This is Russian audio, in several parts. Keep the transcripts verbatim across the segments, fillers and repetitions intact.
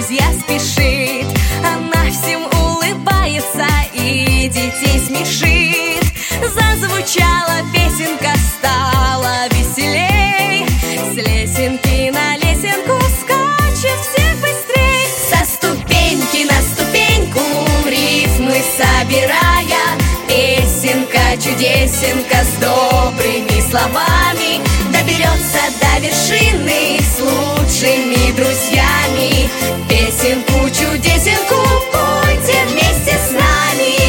друзья спешит. Она всем улыбается и детей смешит. Зазвучала песенка, стала веселей. С лесенки на лесенку скачет всех быстрей. Со ступеньки на ступеньку рифмы собирая, песенка чудесенка с добрыми словами доберется до вершины с лучшими друзьями. Песенку чудесенку пойте вместе с нами.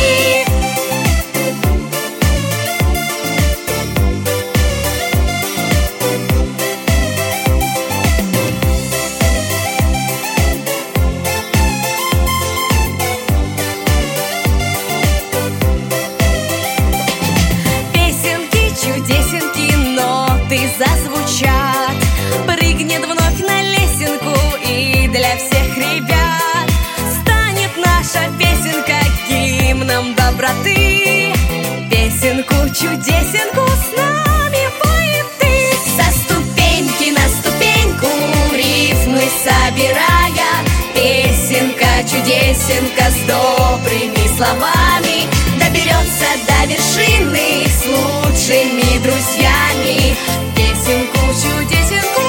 Чудесенки, ноты зазвучат, прыгнет вновь на лесенку и для всех ребят станет наша песенка гимном доброты. Песенку чудесенку с нами поет ты. Со ступеньки на ступеньку рифмы собирая, песенка чудесенка с добрыми словами доберется до вершины с лучшими друзьями. Песенку чудесенку